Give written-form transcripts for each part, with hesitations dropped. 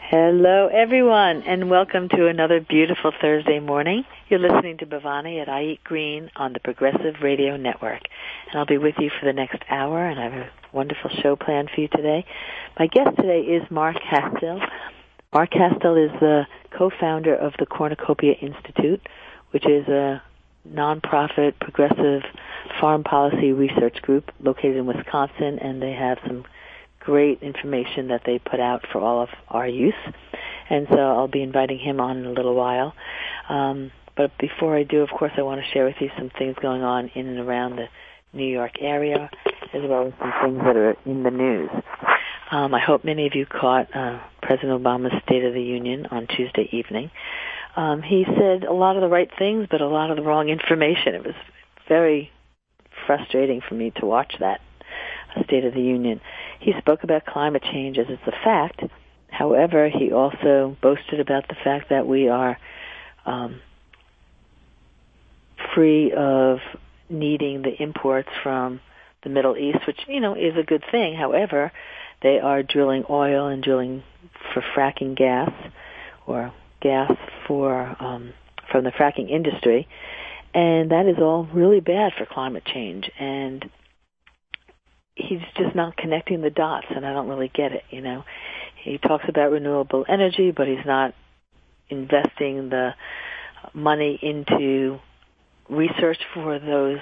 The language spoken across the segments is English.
Hello, everyone, and welcome to another beautiful Thursday morning. You're listening to Bhavani at I Eat Green on the Progressive Radio Network. And I'll be with you for the next hour, and I have a wonderful show planned for you today. My guest today is Mark Hastill. Mark Hastill is the co-founder of the Cornucopia Institute, which is a nonprofit progressive farm policy research group located in Wisconsin, and they have some great information that they put out for all of our use. And so I'll be inviting him on in a little while. But before I do, of course, I want to share with you some things going on in and around the New York area, as well as some things that are in the news. I hope many of you caught President Obama's State of the Union on Tuesday evening. He said a lot of the right things, but a lot of the wrong information. It was very frustrating for me to watch that State of the Union. He spoke about climate change as it's a fact. However, he also boasted about the fact that we are free of needing the imports from the Middle East, which, is a good thing. However, they are drilling oil and drilling for fracking gas, or gas for from the fracking industry, and that is all really bad for climate change. And he's just not connecting the dots, and I don't really get it, He talks about renewable energy, but he's not investing the money into research for those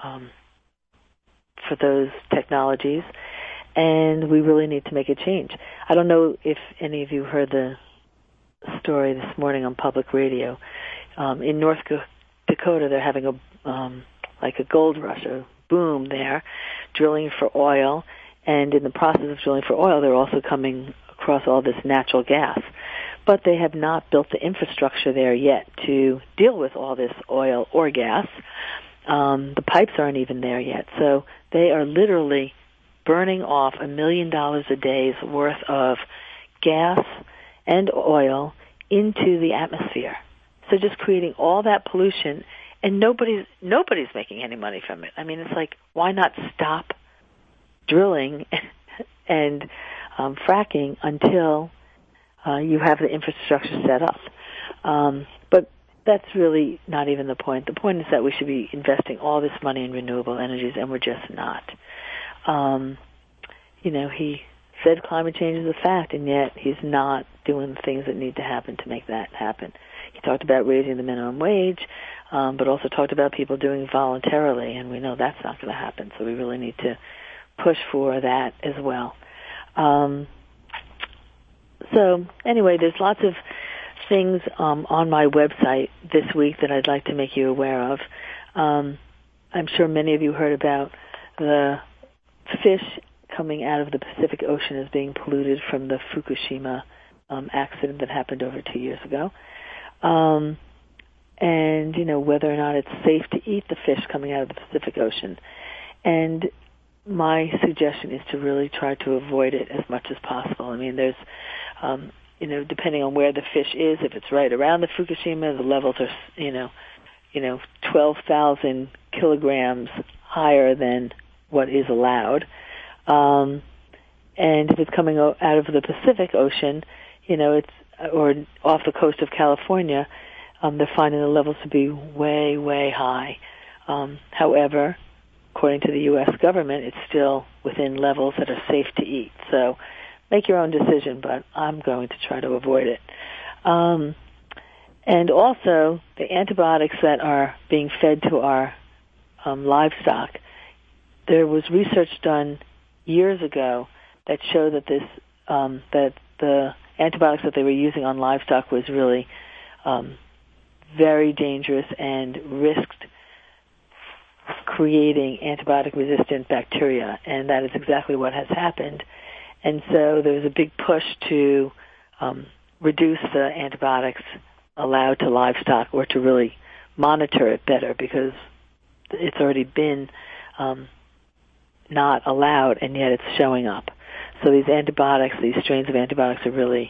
technologies, and we really need to make a change. I don't know if any of you heard the story this morning on public radio. In North Dakota, they're having a gold rush, a boom there, drilling for oil, and in the process of drilling for oil, they're also coming across all this natural gas. But they have not built the infrastructure there yet to deal with all this oil or gas. The pipes aren't even there yet. So they are literally burning off $1 million a day's worth of gas and oil into the atmosphere. So just creating all that pollution, and nobody's making any money from it. I mean, it's like, why not stop drilling and fracking until you have the infrastructure set up? But that's really not even the point. The point is that we should be investing all this money in renewable energies, and we're just not. He said climate change is a fact, and yet he's not doing the things that need to happen to make that happen. He talked about raising the minimum wage, but also talked about people doing it voluntarily, and we know that's not going to happen, so we really need to push for that as well. So anyway, there's lots of things on my website this week that I'd like to make you aware of. I'm sure many of you heard about the fish coming out of the Pacific Ocean as being polluted from the Fukushima accident that happened over 2 years ago. And, whether or not it's safe to eat the fish coming out of the Pacific Ocean. And my suggestion is to really try to avoid it as much as possible. I mean, there's, depending on where the fish is, if it's right around the Fukushima, the levels are, 12,000 kilograms higher than what is allowed. And if it's coming out of the Pacific Ocean, or off the coast of California, they're finding the levels to be way, way high. However, according to the U.S. government, it's still within levels that are safe to eat. So make your own decision, but I'm going to try to avoid it. And also, the antibiotics that are being fed to our livestock, there was research done years ago that showed that that the antibiotics that they were using on livestock was really very dangerous and risked creating antibiotic-resistant bacteria, and that is exactly what has happened. And so there was a big push to reduce the antibiotics allowed to livestock, or to really monitor it better, because it's already been not allowed, and yet it's showing up. So these antibiotics, these strains of antibiotics, are really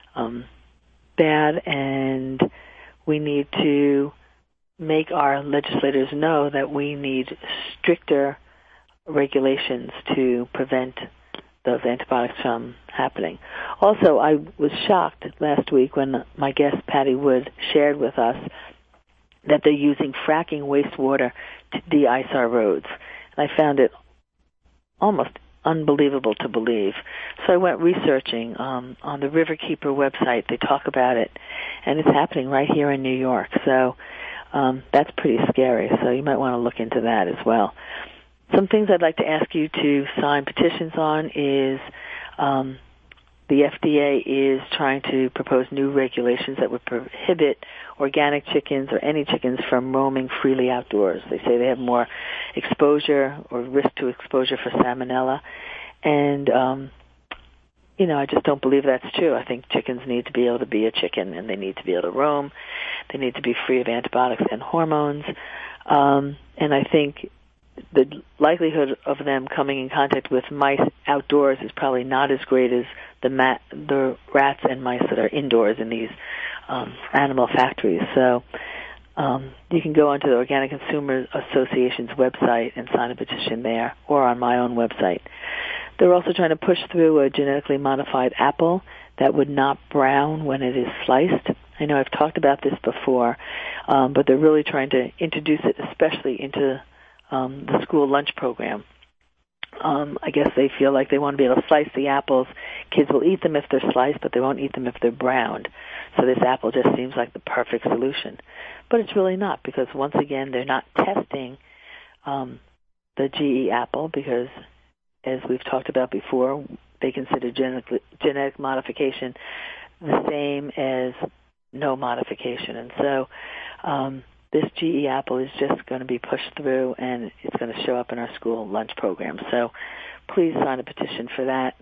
bad, and we need to make our legislators know that we need stricter regulations to prevent those antibiotics from happening. Also, I was shocked last week when my guest Patty Wood shared with us that they're using fracking wastewater to de-ice our roads. And I found it almost unbelievable to believe. So I went researching on the Riverkeeper website. They talk about it, and it's happening right here in New York. So that's pretty scary. So you might want to look into that as well. Some things I'd like to ask you to sign petitions on is the FDA is trying to propose new regulations that would prohibit organic chickens or any chickens from roaming freely outdoors. They say they have more exposure or risk to exposure for salmonella. And, I just don't believe that's true. I think chickens need to be able to be a chicken, and they need to be able to roam. They need to be free of antibiotics and hormones. And I think the likelihood of them coming in contact with mice outdoors is probably not as great as the rats and mice that are indoors in these animal factories. So you can go onto the Organic Consumer Association's website and sign a petition there, or on my own website. They're also trying to push through a genetically modified apple that would not brown when it is sliced. I know I've talked about this before, but they're really trying to introduce it especially into the school lunch program. I guess they feel like they want to be able to slice the apples. Kids will eat them if they're sliced, but they won't eat them if they're browned. So this apple just seems like the perfect solution. But it's really not, because once again, they're not testing the GE apple because, as we've talked about before, they consider genetic modification the same as no modification. And so this GE apple is just going to be pushed through, and it's going to show up in our school lunch program. So please sign a petition for that.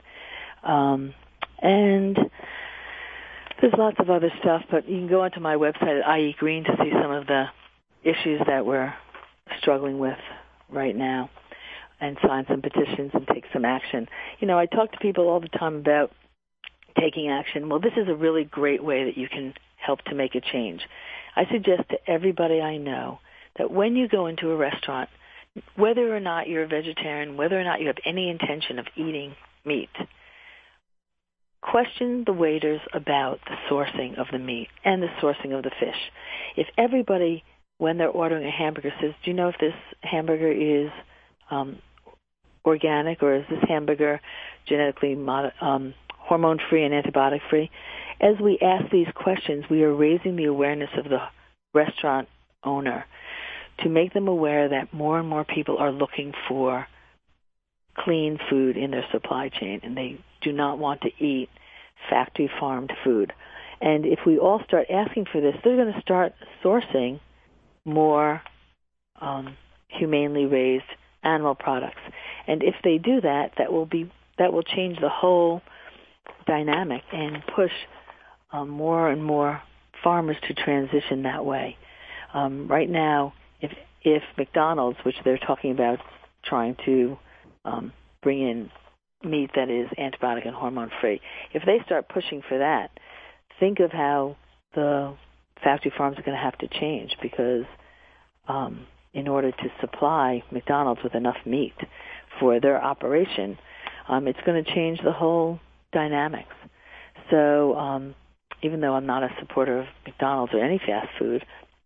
And there's lots of other stuff, but you can go onto my website at I Eat Green to see some of the issues that we're struggling with right now, and sign some petitions and take some action. I talk to people all the time about taking action. Well, this is a really great way that you can help to make a change. I suggest to everybody I know that when you go into a restaurant, whether or not you're a vegetarian, whether or not you have any intention of eating meat, question the waiters about the sourcing of the meat and the sourcing of the fish. If everybody, when they're ordering a hamburger, says, do you know if this hamburger is organic, or is this hamburger genetically hormone-free and antibiotic-free? As we ask these questions, we are raising the awareness of the restaurant owner to make them aware that more and more people are looking for clean food in their supply chain, and they do not want to eat factory-farmed food. And if we all start asking for this, they're going to start sourcing more humanely raised animal products. And if they do that, that will change the whole dynamic and push more and more farmers to transition that way. Right now, if McDonald's, which they're talking about trying to bring in meat that is antibiotic and hormone-free, if they start pushing for that, think of how the factory farms are going to have to change, because in order to supply McDonald's with enough meat for their operation, it's going to change the whole dynamics. So even though I'm not a supporter of McDonald's or any fast food,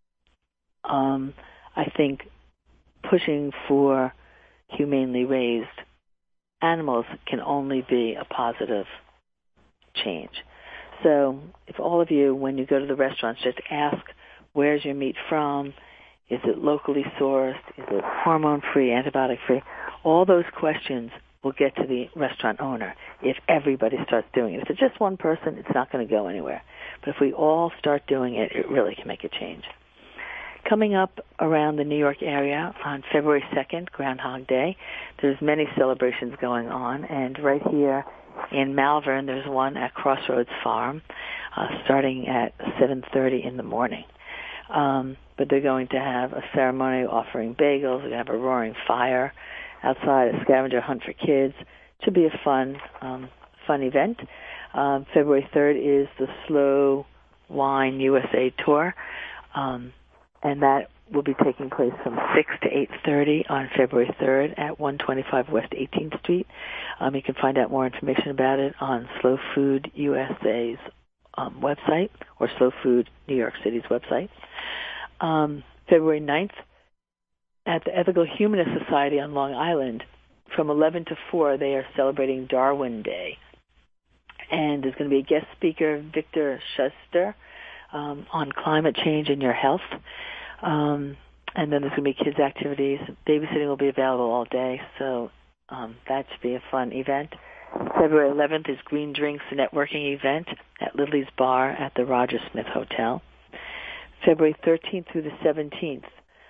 I think pushing for humanely raised animals can only be a positive change. So if all of you, when you go to the restaurants, just ask, where's your meat from? Is it locally sourced? Is it hormone-free, antibiotic-free? All those questions will get to the restaurant owner if everybody starts doing it. If it's just one person, it's not going to go anywhere. But if we all start doing it, it really can make a change. Coming up around the New York area on February 2nd, Groundhog Day, there's many celebrations going on. And right here in Malvern, there's one at Crossroads Farm starting at 7:30 in the morning. But they're going to have a ceremony offering bagels. They're going to have a roaring fire outside, a scavenger hunt for kids. It should be a fun event. February 3rd is the Slow Wine USA Tour, and that will be taking place from 6 to 8:30 on February 3rd at 125 West 18th Street. You can find out more information about it on Slow Food USA's website or Slow Food New York City's website. February 9th, at the Ethical Humanist Society on Long Island, from 11 to 4, they are celebrating Darwin Day. And there's going to be a guest speaker, Victor Schuster, on climate change and your health. And then there's going to be kids' activities. Babysitting will be available all day, so that should be a fun event. February 11th is Green Drinks Networking event at Lily's Bar at the Roger Smith Hotel. February 13th through the 17th,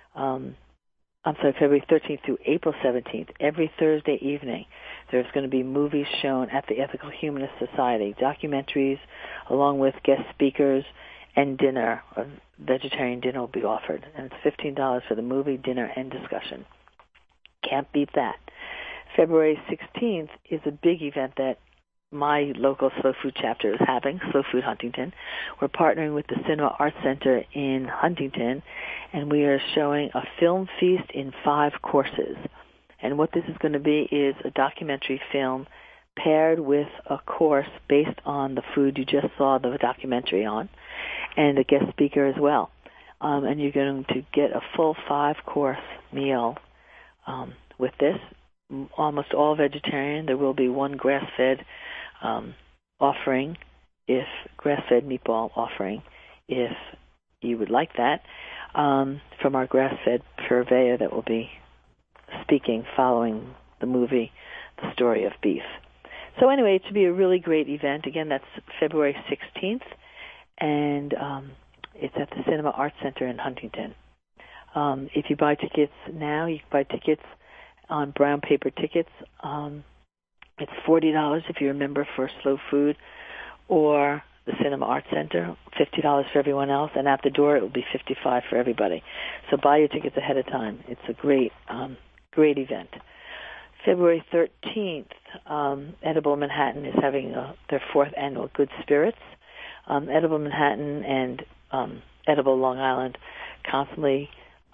February 13th through April 17th, every Thursday evening, there's going to be movies shown at the Ethical Humanist Society, documentaries, along with guest speakers, and dinner. A vegetarian dinner will be offered, and it's $15 for the movie, dinner, and discussion. Can't beat that. February 16th is a big event that my local Slow Food chapter is having, Slow Food Huntington. We're partnering with the Cinema Arts Center in Huntington, and we are showing a film feast in 5 courses. And what this is going to be is a documentary film paired with a course based on the food you just saw the documentary on, and a guest speaker as well. And you're going to get a full 5-course meal with this. Almost all vegetarian. There will be one grass-fed offering, if grass-fed meatball offering, if you would like that, from our grass-fed purveyor that will be speaking following the movie, The Story of Beef. So anyway, it should be a really great event. Again, that's February 16th, and it's at the Cinema Arts Center in Huntington. If you buy tickets now, you can buy tickets on brown paper tickets. It's $40 if you're a member for Slow Food or the Cinema Arts Center, $50 for everyone else, and at the door it will be $55 for everybody. So buy your tickets ahead of time. It's a great event. February 13th, Edible Manhattan is having their 4th annual Good Spirits. Edible Manhattan and Edible Long Island constantly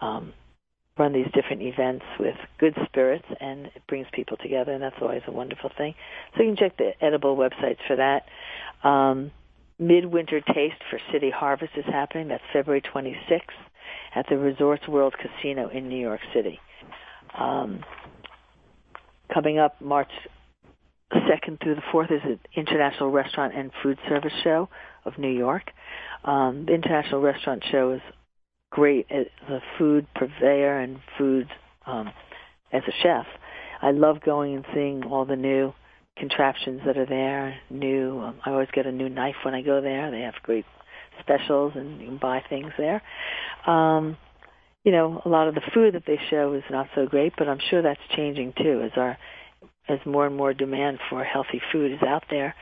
run these different events with good spirits, and it brings people together, and that's always a wonderful thing. So you can check the Edible websites for that. Midwinter Taste for City Harvest is happening. That's February 26th at the Resorts World Casino in New York City. Coming up March 2nd through the 4th is the International Restaurant and Food Service Show of New York. The International Restaurant Show is great as a food purveyor and food as a chef. I love going and seeing all the new contraptions that are there. I always get a new knife when I go there. They have great specials, and you can buy things there. A lot of the food that they show is not so great, but I'm sure that's changing too as more and more demand for healthy food is out there.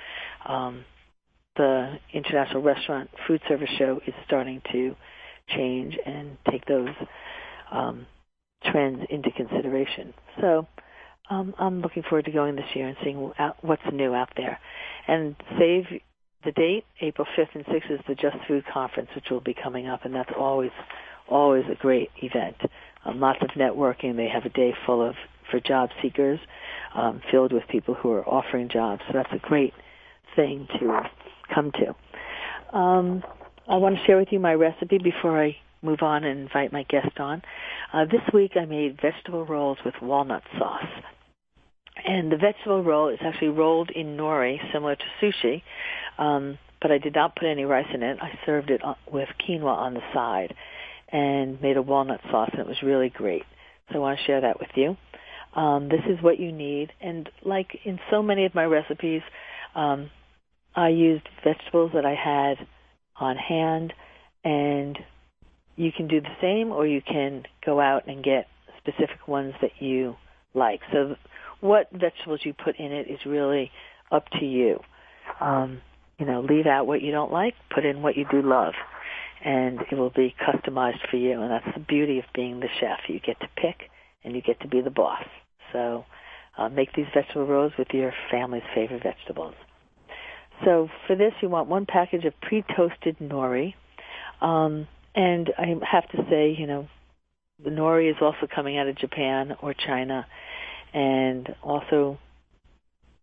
The International Restaurant Food Service Show is starting to change and take those trends into consideration. So I'm looking forward to going this year and seeing what's new out there. And save the date, April 5th and 6th is the Just Food Conference, which will be coming up, and that's always a great event. Lots of networking. They have a day for job seekers, filled with people who are offering jobs. So that's a great thing to come to. I want to share with you my recipe before I move on and invite my guest on. This week I made vegetable rolls with walnut sauce. And the vegetable roll is actually rolled in nori, similar to sushi, but I did not put any rice in it. I served it with quinoa on the side and made a walnut sauce, and it was really great. So I want to share that with you. This is what you need. And like in so many of my recipes, I used vegetables that I had on hand, and you can do the same, or you can go out and get specific ones that you like. So what vegetables you put in it is really up to you. Leave out what you don't like, put in what you do love, and it will be customized for you. And that's the beauty of being the chef. You get to pick, and you get to be the boss. So make these vegetable rolls with your family's favorite vegetables. So for this, you want 1 package of pre-toasted nori. And I have to say, the nori is also coming out of Japan or China, and also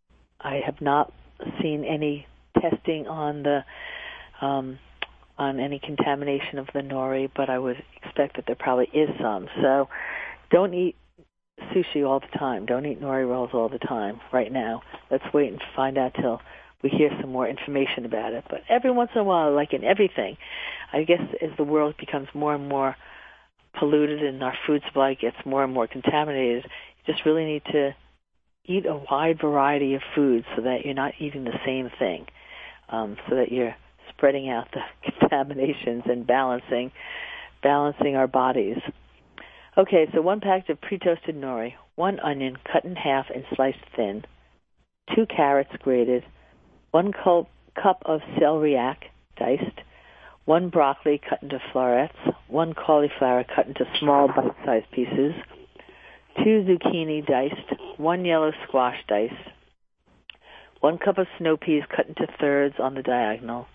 I have not seen any testing on the on any contamination of the nori, but I would expect that there probably is some. So don't eat sushi all the time. Don't eat nori rolls all the time right now. Let's wait and find out till we hear some more information about it. But every once in a while, like in everything, I guess as the world becomes more and more polluted and our food supply gets more and more contaminated, you just really need to eat a wide variety of foods so that you're not eating the same thing, so that you're spreading out the contaminations and balancing our bodies. Okay, so 1 package of pre-toasted nori, 1 onion cut in half and sliced thin, 2 carrots grated, 1 cup of celeriac diced, 1 broccoli cut into florets, 1 cauliflower cut into small bite-sized pieces, 2 zucchini diced, 1 yellow squash diced, 1 cup of snow peas cut into thirds on the diagonal,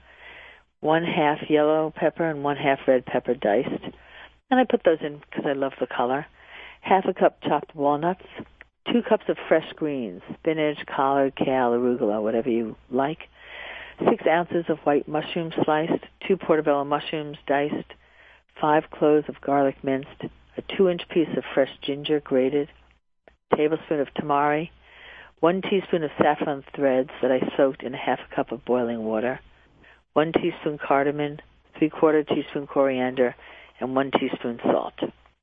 1/2 yellow pepper and 1/2 red pepper diced. And I put those in because I love the color. 1/2 cup chopped walnuts, 2 cups of fresh greens, spinach, collard, kale, arugula, whatever you like, 6 ounces of white mushrooms sliced, 2 portobello mushrooms diced, 5 cloves of garlic minced, a 2-inch piece of fresh ginger grated, a tablespoon of tamari, 1 teaspoon of saffron threads that I soaked in 1/2 cup of boiling water, 1 teaspoon cardamom, 3/4 teaspoon coriander, and 1 teaspoon salt.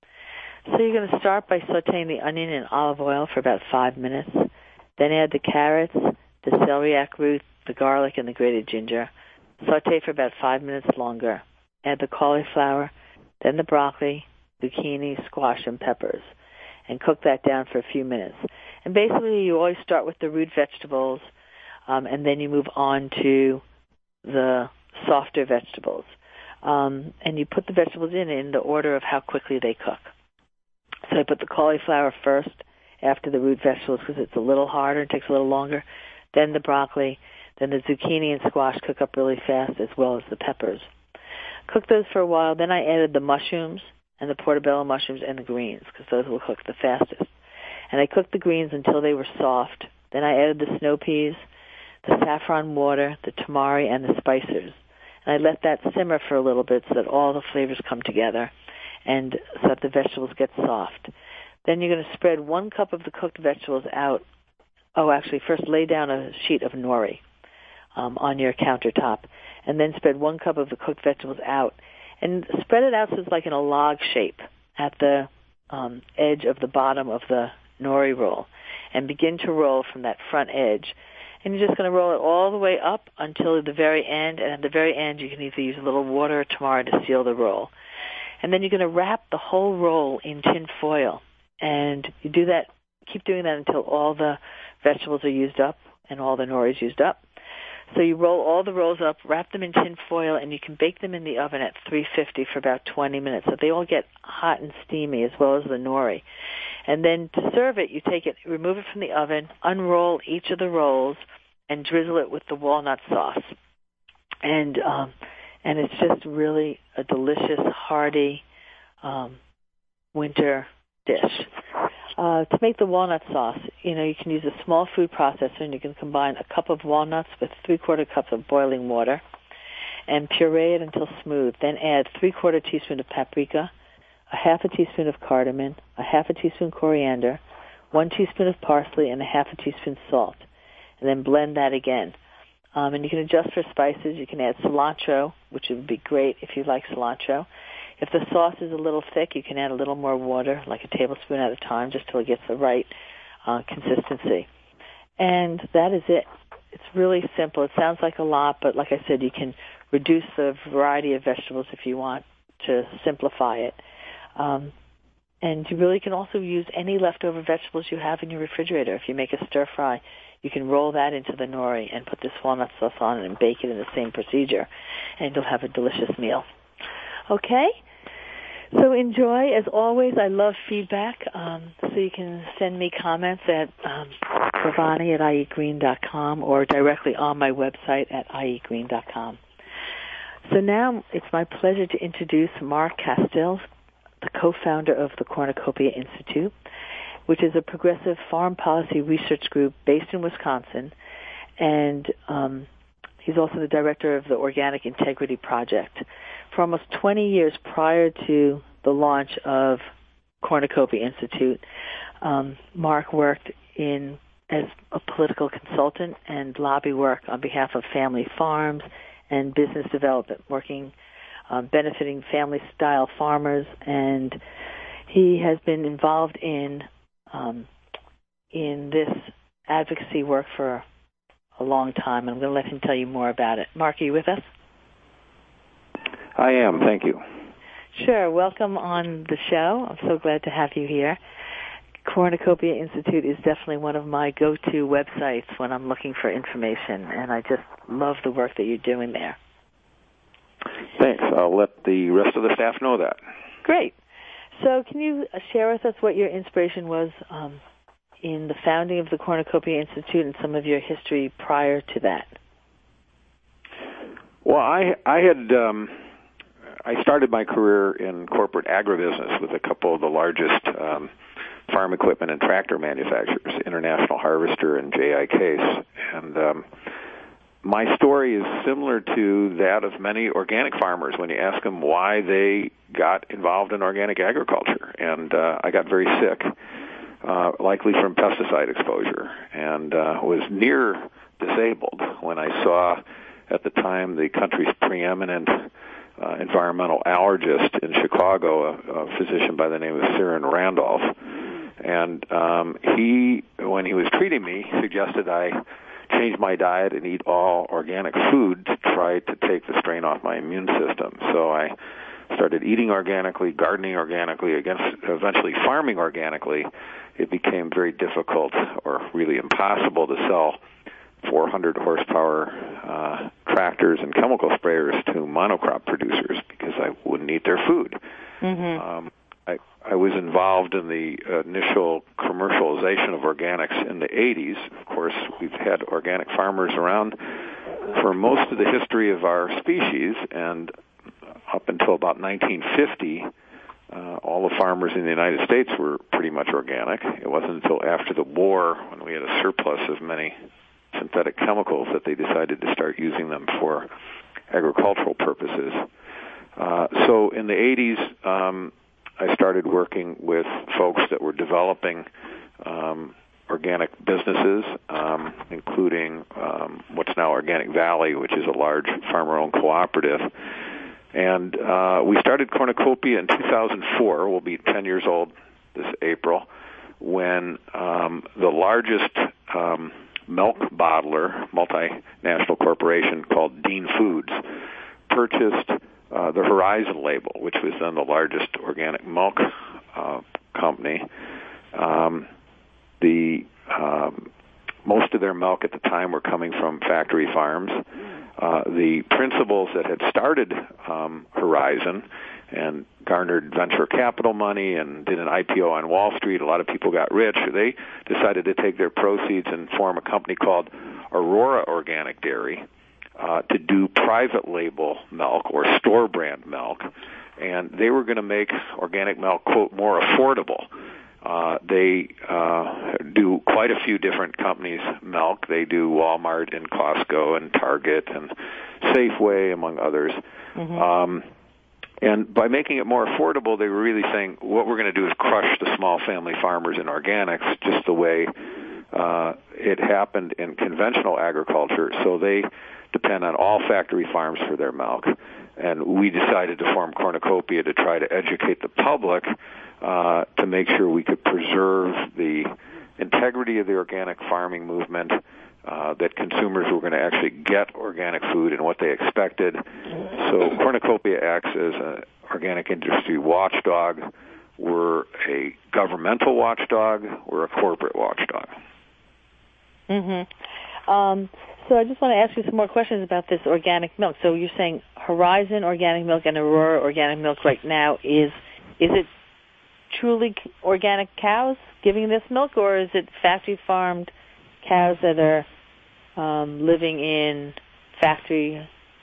So you're going to start by sautéing the onion in olive oil for about 5 minutes. Then add the carrots, the celeriac root, the garlic, and the grated ginger. Sauté for about 5 minutes longer. Add the cauliflower, then the broccoli, zucchini, squash, and peppers, and cook that down for a few minutes. And basically you always start with the root vegetables, and then you move on to the softer vegetables. And you put the vegetables in the order of how quickly they cook. So I put the cauliflower first after the root vegetables because it's a little harder, it takes a little longer. Then the broccoli, then the zucchini and squash cook up really fast, as well as the peppers. Cook those for a while. Then I added the mushrooms and the portobello mushrooms and the greens because those will cook the fastest. And I cooked the greens until they were soft. Then I added the snow peas, the saffron water, the tamari, and the spicers. And I let that simmer for a little bit so that all the flavors come together and so that the vegetables get soft. Then you're going to spread 1 cup of the cooked vegetables out. Oh, actually, first lay down a sheet of nori on your countertop, and then spread 1 cup of the cooked vegetables out. And spread it out so it's like in a log shape at the edge of the bottom of the nori roll, and begin to roll from that front edge. And you're just going to roll it all the way up until the very end, and at the very end you can either use a little water or tamari to seal the roll. And then you're going to wrap the whole roll in tin foil, and you do that, keep doing that until all the vegetables are used up and all the nori is used up. So you roll all the rolls up, wrap them in tin foil, and you can bake them in the oven at 350 for about 20 minutes. So they all get hot and steamy as well as the nori. And then to serve it, you take it, remove it from the oven, unroll each of the rolls, and drizzle it with the walnut sauce. And it's just really a delicious, hearty winter dish. To make the walnut sauce, you can use a small food processor, and you can combine a cup of walnuts with 3/4 cups of boiling water and puree it until smooth. Then add 3/4 teaspoon of paprika, a 1/2 teaspoon of cardamom, a 1/2 teaspoon coriander, 1 teaspoon of parsley, and a 1/2 teaspoon salt. And then blend that again. And you can adjust for spices. You can add cilantro, which would be great if you like cilantro. If the sauce is a little thick, you can add a little more water, like a tablespoon at a time, just till it gets the right consistency. And that is it. It's really simple. It sounds like a lot, but like I said, you can reduce the variety of vegetables if you want to simplify it. And you really can also use any leftover vegetables you have in your refrigerator. If you make a stir fry, you can roll that into the nori and put this walnut sauce on it and bake it in the same procedure, and you'll have a delicious meal. Okay? So enjoy. As always, I love feedback, so you can send me comments at Bhavani@IEatgreen.com or directly on my website at IEatgreen.com. So now it's my pleasure to introduce Mark Castile, the co-founder of the Cornucopia Institute, which is a progressive foreign policy research group based in Wisconsin and he's also the director of the Organic Integrity Project. For almost 20 years prior to the launch of Cornucopia Institute, Mark worked as a political consultant and lobby work on behalf of family farms and business development, working benefiting family-style farmers, and he has been involved in this advocacy work for a long time. I'm going to let him tell you more about it. Mark, are you with us? I am. Thank you. Sure. Welcome on the show. I'm so glad to have you here. Cornucopia Institute is definitely one of my go-to websites when I'm looking for information, and I just love the work that you're doing there. Thanks. I'll let the rest of the staff know that. Great. So can you share with us what your inspiration was in the founding of the Cornucopia Institute and some of your history prior to that? Well, I started my career in corporate agribusiness with a couple of the largest farm equipment and tractor manufacturers, International Harvester and J.I. Case. And my story is similar to that of many organic farmers when you ask them why they got involved in organic agriculture. And I got very sick, likely from pesticide exposure, and was near disabled when I saw at the time the country's preeminent environmental allergist in Chicago, a physician by the name of Cyril Randolph. And he, when he was treating me, suggested I change my diet and eat all organic food to try to take the strain off my immune system. So I started eating organically, gardening organically, eventually farming organically. It became very difficult or really impossible to sell 400 horsepower tractors and chemical sprayers to monocrop producers because I wouldn't eat their food. Mm-hmm. I was involved in the initial commercialization of organics in the 80s. Of course, we've had organic farmers around for most of the history of our species, and up until about 1950, all the farmers in the United States were pretty much organic. It wasn't until after the war, when we had a surplus of many synthetic chemicals, that they decided to start using them for agricultural purposes. So in the 80s, I started working with folks that were developing organic businesses, including what's now Organic Valley, which is a large farmer-owned cooperative. And we started Cornucopia in 2004. We'll be 10 years old this April, when the largest milk bottler, multinational corporation called Dean Foods, purchased the Horizon label, which was then the largest organic milk company. Most of their milk at the time were coming from factory farms. The principals that had started Horizon and garnered venture capital money and did an IPO on Wall Street, a lot of people got rich. They decided to take their proceeds and form a company called Aurora Organic Dairy to do private label milk or store brand milk, and they were going to make organic milk, quote, more affordable. They do quite a few different companies' milk. They do Walmart and Costco and Target and Safeway, among others. Mm-hmm. And by making it more affordable, they were really saying what we're going to do is crush the small family farmers in organics, just the way it happened in conventional agriculture. So they depend on all factory farms for their milk. And we decided to form Cornucopia to try to educate the public to make sure we could preserve the integrity of the organic farming movement, that consumers were going to actually get organic food and what they expected. So Cornucopia acts as an organic industry watchdog. We're a governmental watchdog. We're a corporate watchdog. Mm-hmm. So I just want to ask you some more questions about this organic milk. So you're saying Horizon Organic Milk and Aurora Organic Milk right now, is it truly organic cows giving this milk, or is it factory farmed cows that are living in factory,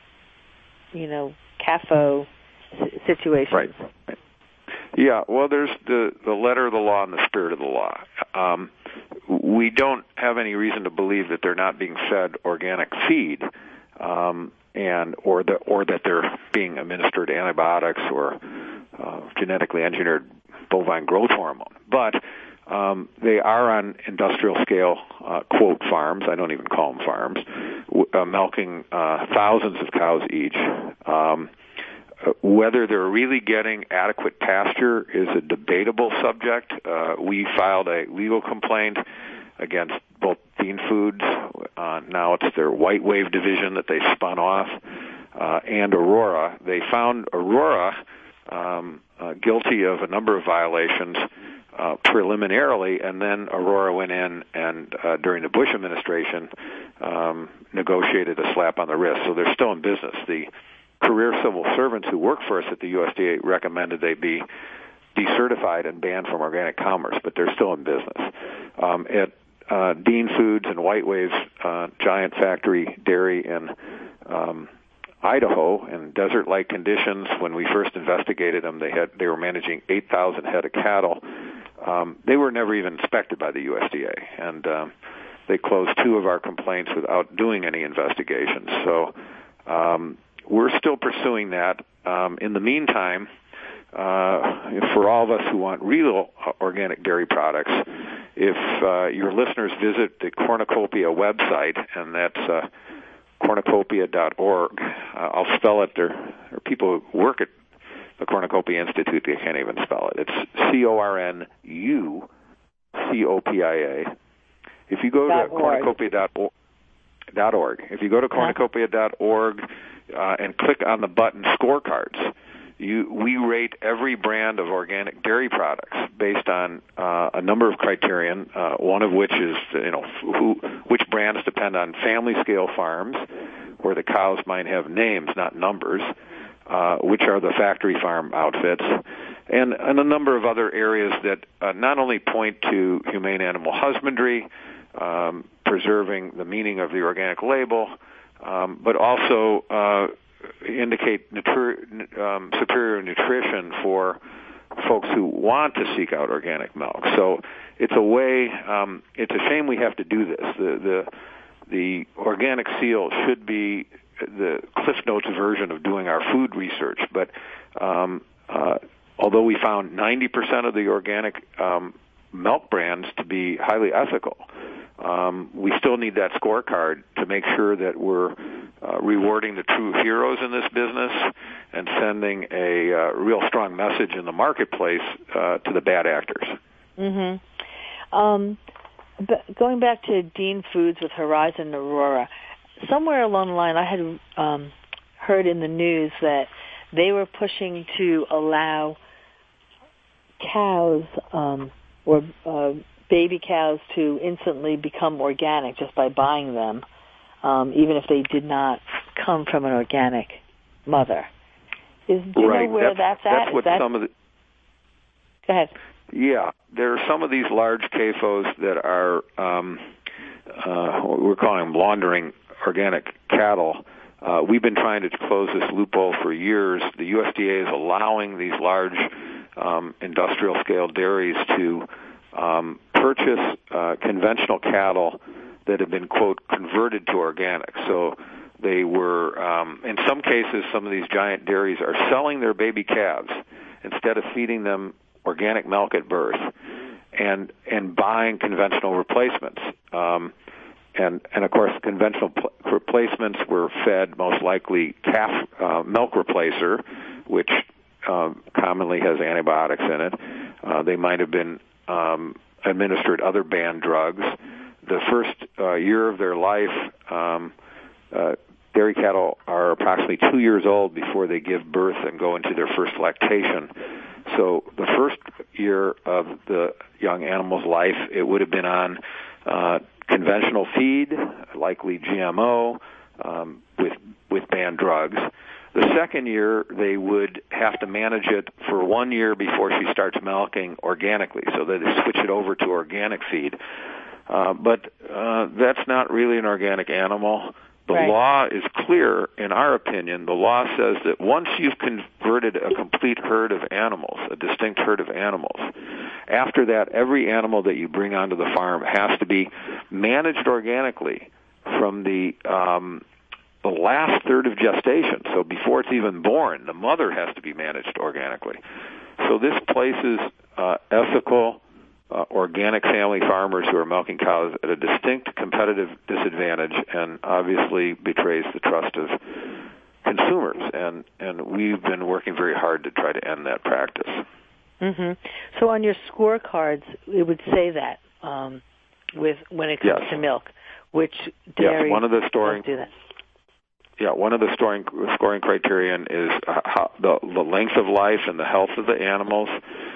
CAFO situations? Right. Yeah, well, there's the letter of the law and the spirit of the law. we don't have any reason to believe that they're not being fed organic feed, or that they're being administered antibiotics or genetically engineered bovine growth hormone. But they are on industrial scale, quote, farms. I don't even call them farms, milking thousands of cows each. Whether they're really getting adequate pasture is a debatable subject. We filed a legal complaint against both Dean Foods, now it's their White Wave division that they spun off, and Aurora. They found Aurora guilty of a number of violations preliminarily, and then Aurora went in and during the Bush administration negotiated a slap on the wrist. So they're still in business. The career civil servants who work for us at the USDA recommended they be decertified and banned from organic commerce, but they're still in business. At Dean Foods and White Wave's giant factory dairy in Idaho, in desert-like conditions, when we first investigated them, they were managing 8,000 head of cattle. They were never even inspected by the USDA, and they closed 2 of our complaints without doing any investigations. So we're still pursuing that. In the meantime, for all of us who want real organic dairy products, if your listeners visit the Cornucopia website, and that's cornucopia.org, I'll spell it. There are people who work at the Cornucopia Institute, they can't even spell it. It's CORNUCOPIA. If you go to cornucopia.org, if you go to cornucopia.org and click on the button Scorecards, we rate every brand of organic dairy products based on a number of criterion, one of which is which brands depend on family scale farms where the cows might have names, not numbers, which are the factory farm outfits, and a number of other areas that not only point to humane animal husbandry, preserving the meaning of the organic label, but also indicate superior nutrition for folks who want to seek out organic milk. So it's a way. It's a shame we have to do this. The organic seal should be the Cliff Notes version of doing our food research. But although we found 90% of the organic milk brands to be highly ethical, we still need that scorecard to make sure that we're rewarding the true heroes in this business and sending a real strong message in the marketplace to the bad actors. Mm-hmm. But going back to Dean Foods with Horizon Aurora, somewhere along the line I had heard in the news that they were pushing to allow cows or baby cows to instantly become organic just by buying them, even if they did not come from an organic mother. Do you know where that's at? Some of the... Go ahead. Yeah, there are some of these large CAFOs that are, we're calling them laundering organic cattle. We've been trying to close this loophole for years. The USDA is allowing these large industrial-scale dairies to purchase conventional cattle that have been, quote, converted to organic. So they were, in some cases, some of these giant dairies are selling their baby calves instead of feeding them organic milk at birth and buying conventional replacements. And of course, conventional replacements were fed most likely calf milk replacer, which commonly has antibiotics in it. They might have been administered other banned drugs. The first year of their life, dairy cattle are approximately 2 years old before they give birth and go into their first lactation. So the first year of the young animal's life, it would have been on conventional feed, likely GMO, with banned drugs. The second year, they would have to manage it for 1 year before she starts milking organically, so that they switch it over to organic feed. But that's not really an organic animal. The law is clear, in our opinion. The law says that once you've converted a complete herd of animals, a distinct herd of animals, After that, every animal that you bring onto the farm has to be managed organically from the last third of gestation. So before it's even born, the mother has to be managed organically. So this places ethical, organic family farmers who are milking cows at a distinct competitive disadvantage, and obviously betrays the trust of consumers. And we've been working very hard to try to end that practice. Mm-hmm. So on your scorecards, it would say that when it comes to milk, which dairy one of the storing do that. Yeah, one of the scoring criterion is how, the length of life and the health of the animals,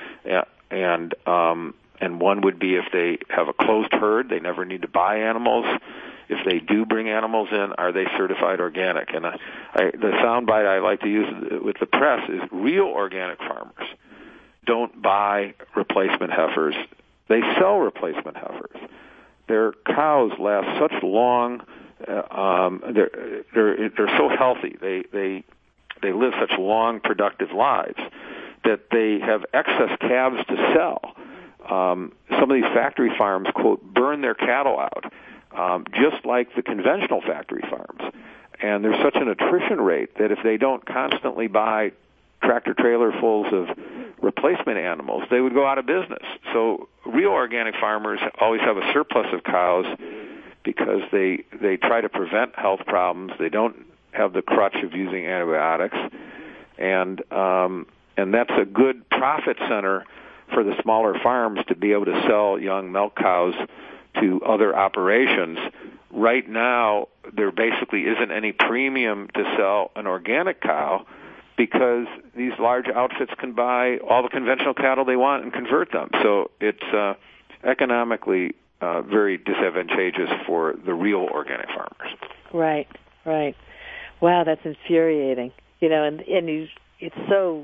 and one would be if they have a closed herd, they never need to buy animals. If they do bring animals in, are they certified organic? And the soundbite I like to use with the press is real organic farmers don't buy replacement heifers. They sell replacement heifers. Their cows last such long. They're so healthy. They live such long, productive lives that they have excess calves to sell. Some of these factory farms, quote, burn their cattle out, just like the conventional factory farms. And there's such an attrition rate that if they don't constantly buy tractor-trailer fulls of replacement animals, they would go out of business. So real organic farmers always have a surplus of cows because they try to prevent health problems. They don't have the crutch of using antibiotics, and that's a good profit center for the smaller farms to be able to sell young milk cows to other operations. Right now, there basically isn't any premium to sell an organic cow because these large outfits can buy all the conventional cattle they want and convert them. So it's economically very disadvantageous for the real organic farmers. Right. Wow, that's infuriating. And it's so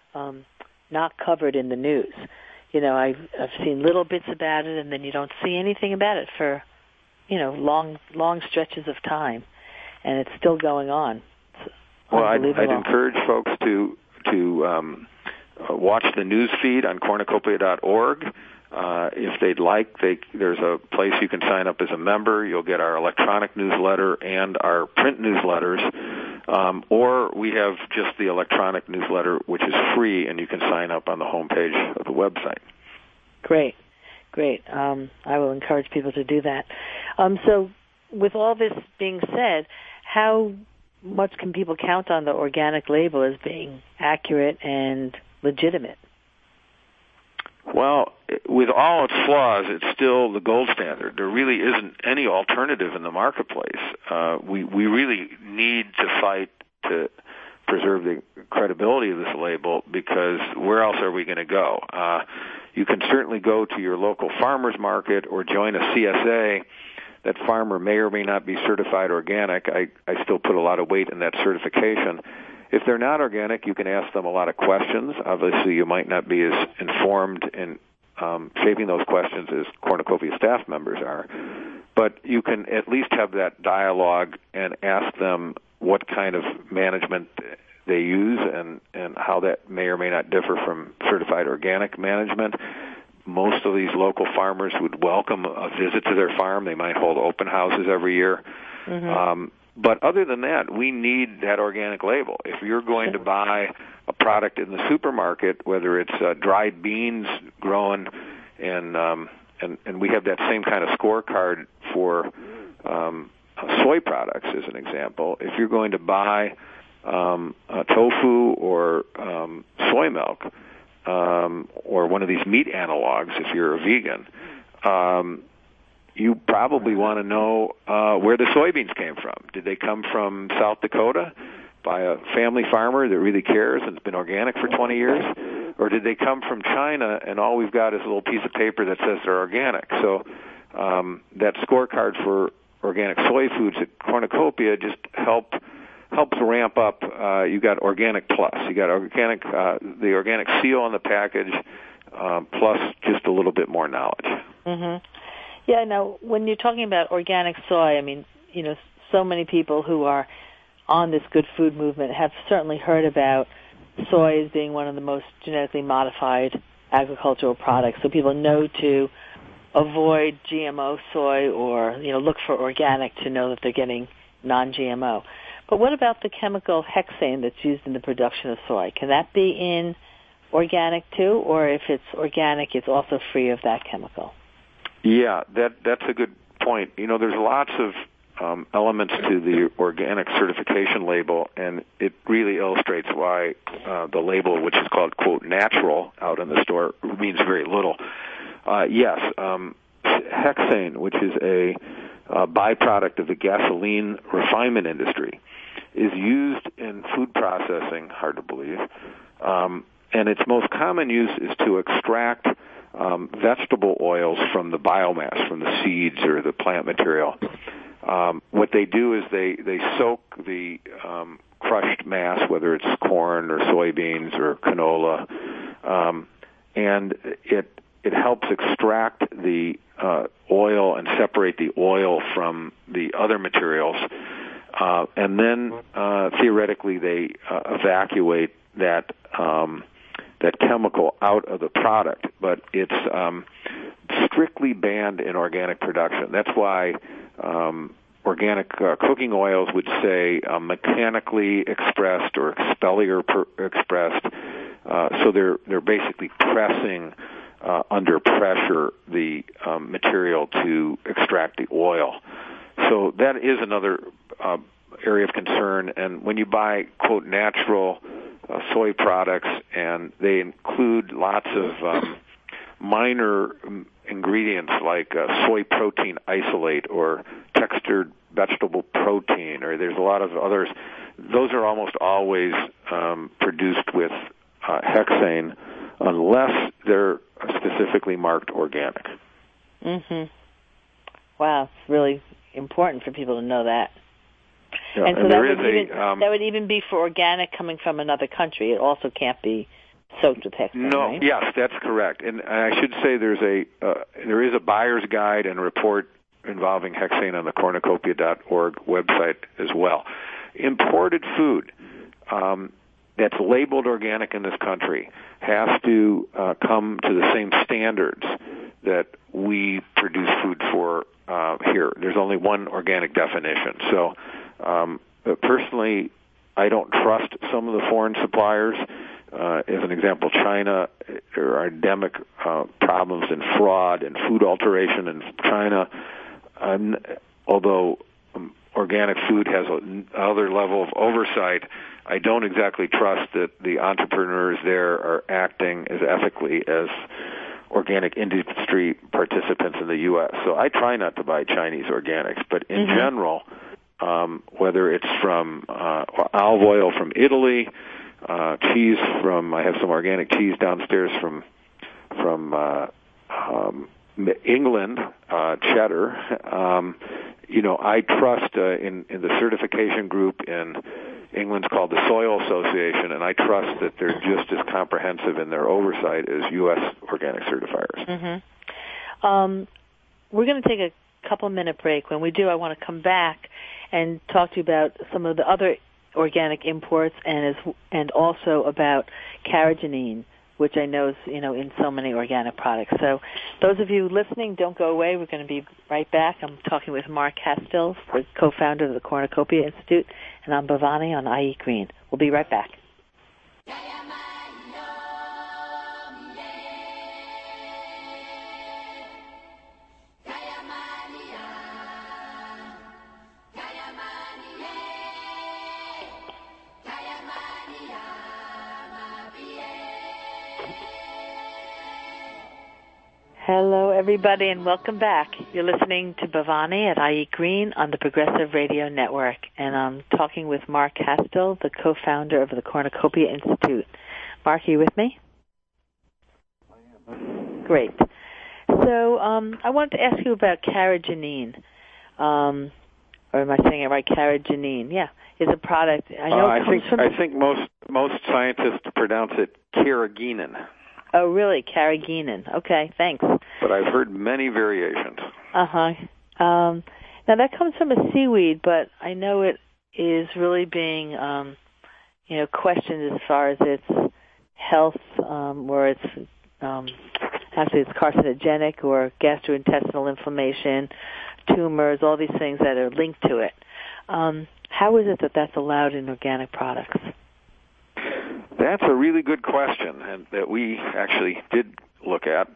not covered in the news. I've seen little bits about it, and then you don't see anything about it for, long stretches of time, and it's still going on. Well, I'd encourage folks to watch the news feed on cornucopia.org. If they'd like, there's a place you can sign up as a member. You'll get our electronic newsletter and our print newsletters, or we have just the electronic newsletter, which is free, and you can sign up on the homepage of the website. Great. I will encourage people to do that. So with all this being said, how much can people count on the organic label as being accurate and legitimate? Well, with all its flaws, it's still the gold standard. There really isn't any alternative in the marketplace. We really need to fight to preserve the credibility of this label, because where else are we going to go? You can certainly go to your local farmer's market or join a CSA. That farmer may or may not be certified organic. I still put a lot of weight in that certification. If they're not organic, you can ask them a lot of questions. Obviously, you might not be as informed in shaping those questions as Cornucopia staff members are, but you can at least have that dialogue and ask them what kind of management they use and how that may or may not differ from certified organic management. Most of these local farmers would welcome a visit to their farm. They might hold open houses every year. Mm-hmm. But other than that, we need that organic label. If you're going to buy a product in the supermarket, whether it's dried beans grown, and we have that same kind of scorecard for soy products, as an example. If you're going to buy tofu or soy milk, or one of these meat analogs, if you're a vegan, you probably want to know where the soybeans came from. Did they come from South Dakota by a family farmer that really cares and has been organic for 20 years? Or did they come from China and all we've got is a little piece of paper that says they're organic? So that scorecard for organic soy foods at Cornucopia just helps ramp up. You got Organic Plus. You got organic, the organic seal on the package, plus just a little bit more knowledge. Mm-hmm. Yeah. Now, when you're talking about organic soy, I mean, so many people who are on this good food movement have certainly heard about soy as being one of the most genetically modified agricultural products, so people know to avoid GMO soy or, look for organic to know that they're getting non-GMO. But what about the chemical hexane that's used in the production of soy? Can that be in organic too, or if it's organic, it's also free of that chemical? Yeah, that's a good point. There's lots of elements to the organic certification label, and it really illustrates why the label, which is called, quote, natural out in the store, means very little. Yes, hexane, which is a byproduct of the gasoline refinement industry, is used in food processing, hard to believe, and its most common use is to extract vegetable oils from the biomass, from the seeds or the plant material. What they do is they soak the crushed mass, whether it's corn or soybeans or canola, and it helps extract the oil and separate the oil from the other materials, and then theoretically they evacuate that chemical out of the product, but it's strictly banned in organic production. That's why organic cooking oils would say mechanically expressed or expeller expressed. So they're basically pressing under pressure the material to extract the oil. So that is another area of concern. And when you buy, quote, natural soy products, and they include lots of minor ingredients like soy protein isolate or textured vegetable protein, or there's a lot of others, those are almost always produced with hexane unless they're specifically marked organic. Mm-hmm. Wow, it's really important for people to know that. Yeah, and so that would even be for organic coming from another country. It also can't be soaked with hexane. No, right? Yes, that's correct. And I should say there is a buyer's guide and report involving hexane on the cornucopia.org website as well. Imported food that's labeled organic in this country has to come to the same standards that we produce food for here. There's only one organic definition. So personally, I don't trust some of the foreign suppliers. As an example, China, there are endemic problems in fraud and food alteration in China. Although organic food has another level of oversight, I don't exactly trust that the entrepreneurs there are acting as ethically as organic industry participants in the U.S. So I try not to buy Chinese organics, but in general, whether it's from olive oil from Italy, cheese from, I have some organic cheese downstairs from England, cheddar. I trust in the certification group in England's called the Soil Association, and I trust that they're just as comprehensive in their oversight as U.S. organic certifiers. Mm-hmm. We're going to take a couple-minute break. When we do, I want to come back and talk to you about some of the other organic imports and also about carrageenan, which I know is, in so many organic products. So those of you listening, don't go away. We're going to be right back. I'm talking with Mark Hastill, the co-founder of the Cornucopia Institute, and I'm Bhavani on I Eat Green. We'll be right back. Hello, everybody, and welcome back. You're listening to Bhavani at I Eat Green on the Progressive Radio Network, and I'm talking with Mark Hastill, the co-founder of the Cornucopia Institute. Mark, are you with me? I am. Great. So I wanted to ask you about carrageenan, or am I saying it right? Carrageenan, yeah, is a product. I know. I think most scientists pronounce it carrageenan. Oh, really? Carrageenan. Okay, thanks. But I've heard many variations. Uh-huh. Now, that comes from a seaweed, but I know it is really being, questioned as far as its health or its actually it's carcinogenic or gastrointestinal inflammation, tumors, all these things that are linked to it. How is it that that's allowed in organic products? That's a really good question, and that we actually did look at.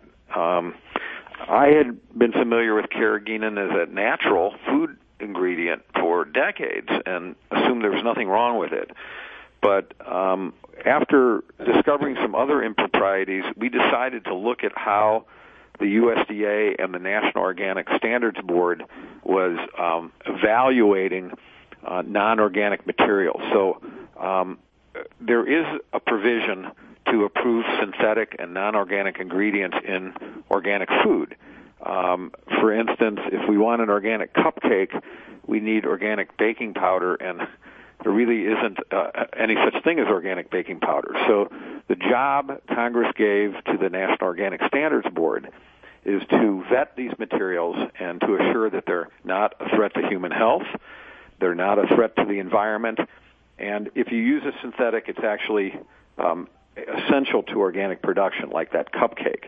I had been familiar with carrageenan as a natural food ingredient for decades and assumed there was nothing wrong with it. But after discovering some other improprieties, we decided to look at how the USDA and the National Organic Standards Board was evaluating non-organic materials. So there is a provision to approve synthetic and non-organic ingredients in organic food. For instance, if we want an organic cupcake, we need organic baking powder, and there really isn't any such thing as organic baking powder. So the job Congress gave to the National Organic Standards Board is to vet these materials and to assure that they're not a threat to human health, they're not a threat to the environment, and if you use a synthetic, it's actually essential to organic production, like that cupcake.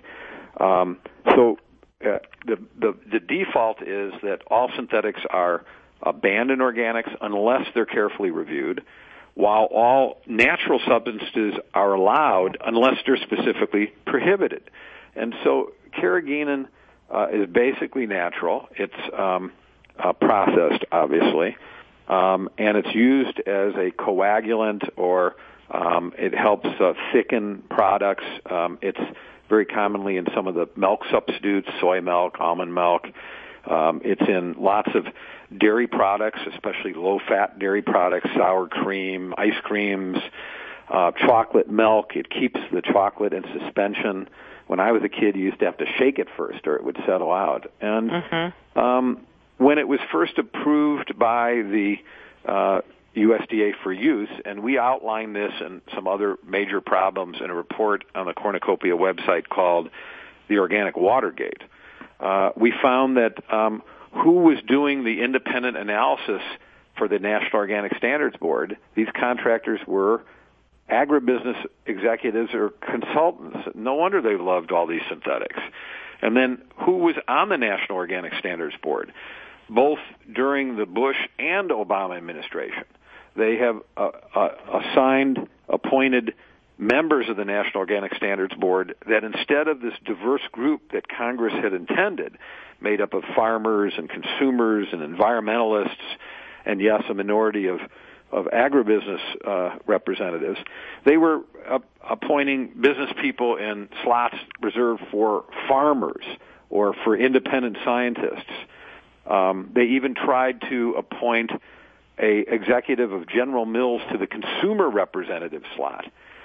So the default is that all synthetics are banned in organics unless they're carefully reviewed, while all natural substances are allowed unless they're specifically prohibited. And so carrageenan is basically natural. It's processed, obviously, and it's used as a coagulant, or it helps thicken products. It's very commonly in some of the milk substitutes, soy milk, almond milk. It's in lots of dairy products, especially low-fat dairy products, sour cream, ice creams, chocolate milk. It keeps the chocolate in suspension. When I was a kid, you used to have to shake it first or it would settle out. And when it was first approved by the USDA for use, and we outlined this and some other major problems in a report on the Cornucopia website called The Organic Watergate. We found that who was doing the independent analysis for the National Organic Standards Board, these contractors were agribusiness executives or consultants. No wonder they loved all these synthetics. And then who was on the National Organic Standards Board? Both during the Bush and Obama administration, they have appointed members of the National Organic Standards Board that instead of this diverse group that Congress had intended, made up of farmers and consumers and environmentalists, and yes, a minority of agribusiness representatives, they were appointing business people in slots reserved for farmers or for independent scientists. They even tried to appoint a executive of General Mills to the consumer representative slot.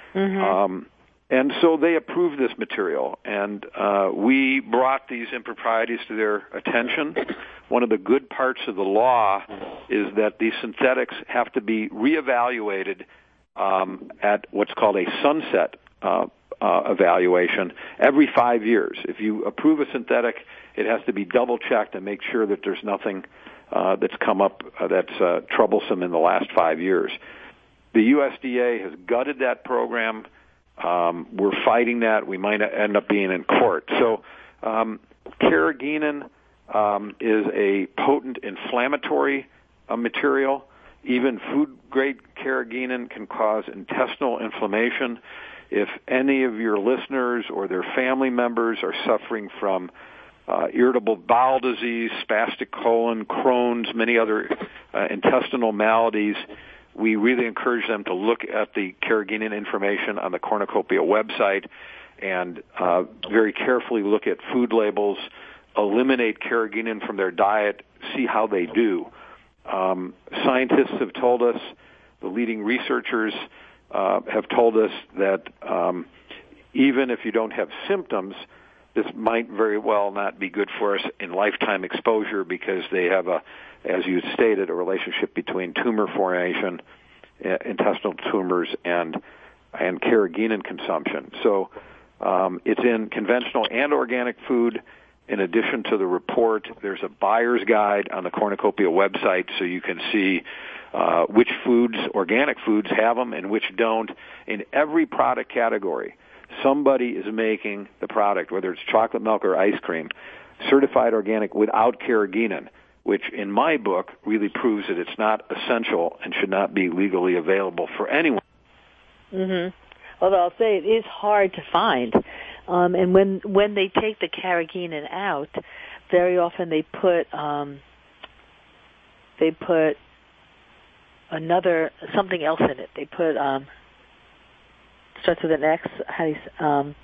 And so they approved this material, and we brought these improprieties to their attention. One of the good parts of the law is that these synthetics have to be reevaluated at what's called a sunset evaluation every 5 years. If you approve a synthetic, it has to be double-checked and make sure that there's nothing that's come up that's troublesome in the last 5 years. The USDA has gutted that program. We're fighting that. We might end up being in court. So carrageenan is a potent inflammatory material. Even food-grade carrageenan can cause intestinal inflammation. If any of your listeners or their family members are suffering from irritable bowel disease, spastic colon, Crohn's, many other intestinal maladies, we really encourage them to look at the carrageenan information on the Cornucopia website and very carefully look at food labels, eliminate carrageenan from their diet, see how they do. Scientists have told us, the leading researchers have told us that even if you don't have symptoms, this might very well not be good for us in lifetime exposure because they have as you stated, a relationship between tumor formation, intestinal tumors, and carrageenan consumption. So it's in conventional and organic food. In addition to the report, there's a buyer's guide on the Cornucopia website so you can see which foods, organic foods, have them and which don't in every product category. somebody is making the product, whether it's chocolate milk or ice cream, certified organic without carrageenan, which in my book really proves that it's not essential and should not be legally available for anyone. Mm-hmm. Although I'll say it is hard to find. And when they take the carrageenan out, very often they put something else in it. They put starts with an X. How do you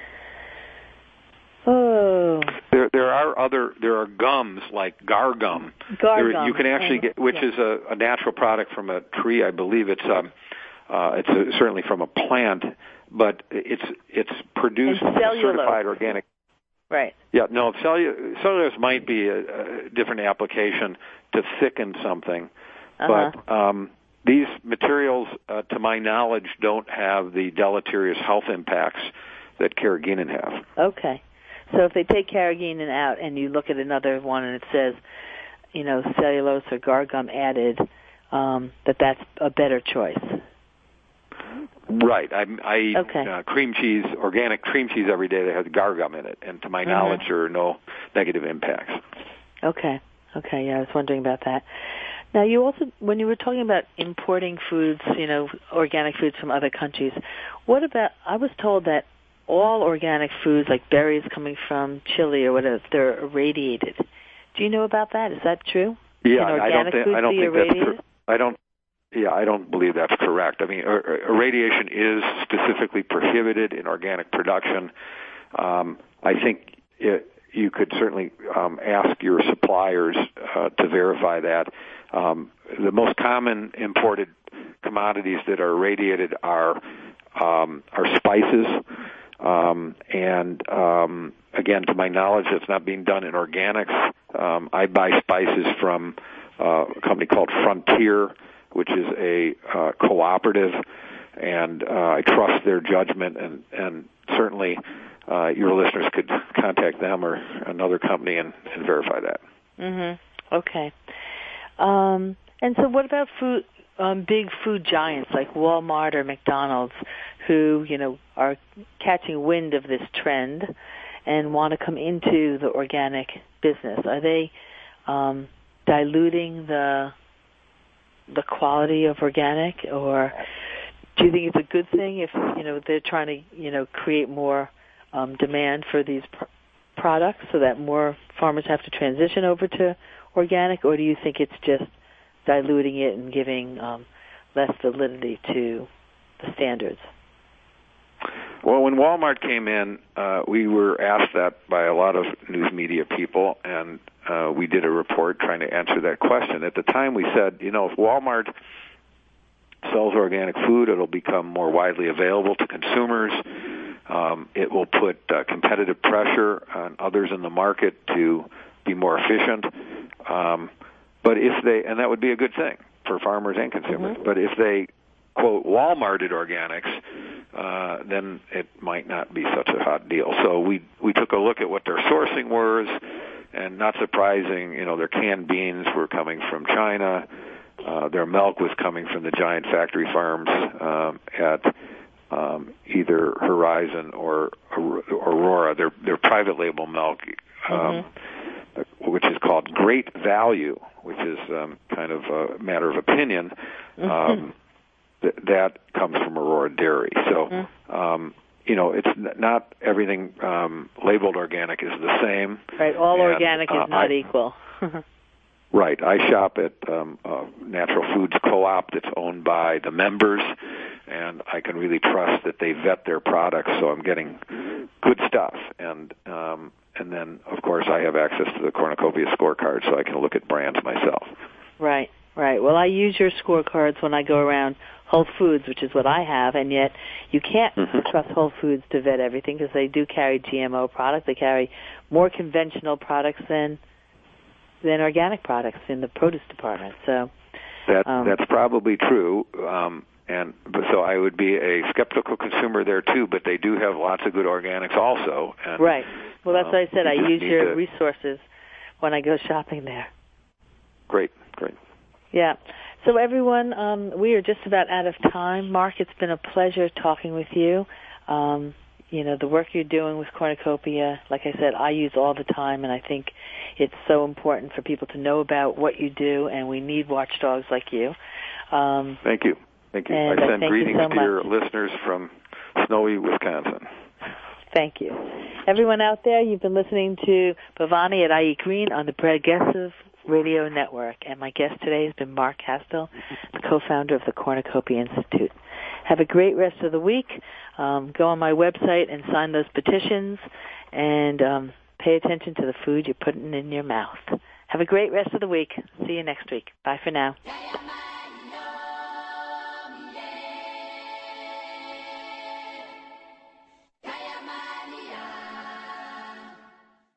There are gums like gar gum. You can actually get, which is a natural product from a tree. I believe it's certainly from a plant, but it's produced from certified organic. Right. Yeah. No, cellulose might be a different application to thicken something, but these materials, to my knowledge, don't have the deleterious health impacts that carrageenan have. Okay. So if they take carrageenan out and you look at another one and it says, cellulose or gar gum added, that's a better choice. Right. I eat cream cheese, organic cream cheese every day that has gar gum in it, and to my knowledge, there are no negative impacts. Okay. Yeah, I was wondering about that. Now, you also, when you were talking about importing foods, organic foods from other countries, what about, I was told that all organic foods, like berries coming from Chile or whatever, they're irradiated. Do you know about that? Is that true? Yeah, I don't believe that's correct. I mean, irradiation is specifically prohibited in organic production. I think you could certainly ask your suppliers to verify that. The most common imported commodities that are irradiated are spices. Again, to my knowledge, that's not being done in organics. I buy spices from a company called Frontier, which is a cooperative, and I trust their judgment, and certainly your listeners could contact them or another company and verify that. Mm-hmm. Okay. And so what about food? Big food giants like Walmart or McDonald's, who are catching wind of this trend and want to come into the organic business. Are they diluting the quality of organic, or do you think it's a good thing if they're trying to create more demand for these products so that more farmers have to transition over to organic, or do you think it's just diluting it and giving less validity to the standards? Well, when Walmart came in, we were asked that by a lot of news media people, and we did a report trying to answer that question. At the time, we said, if Walmart sells organic food, it'll become more widely available to consumers. It will put competitive pressure on others in the market to be more efficient. But and that would be a good thing for farmers and consumers. Mm-hmm. But if they, quote, Walmarted organics, then it might not be such a hot deal. So we took a look at what their sourcing was, and not surprising, their canned beans were coming from China. Their milk was coming from the giant factory farms at either Horizon or Aurora. Their private label milk, which is called Great Value, which is kind of a matter of opinion, that comes from Aurora Dairy. So, it's not everything labeled organic is the same. Right, all organic is not equal. Right. I shop at a natural foods co-op that's owned by the members, and I can really trust that they vet their products, so I'm getting good stuff. And then, of course, I have access to the Cornucopia scorecard, so I can look at brands myself. Right. Well, I use your scorecards when I go around Whole Foods, which is what I have, and yet you can't trust Whole Foods to vet everything because they do carry GMO products. They carry more conventional products than organic products in the produce department. So that's probably true. So I would be a skeptical consumer there too, but they do have lots of good organics also. And, right. Well, that's what I said. I use your resources when I go shopping there. Great. Yeah. So everyone, we are just about out of time. Mark, it's been a pleasure talking with you. the work you're doing with Cornucopia, like I said, I use all the time, and I think it's so important for people to know about what you do, and we need watchdogs like you. Thank you. Thank you. I send greetings to your listeners from snowy Wisconsin. Thank you. Everyone out there, you've been listening to Bhavani at I Eat Green on the Progressive Radio Network, and my guest today has been Mark Castel, the co-founder of the Cornucopia Institute. Have a great rest of the week. Go on my website and sign those petitions, and pay attention to the food you're putting in your mouth. Have a great rest of the week. See you next week. Bye for now.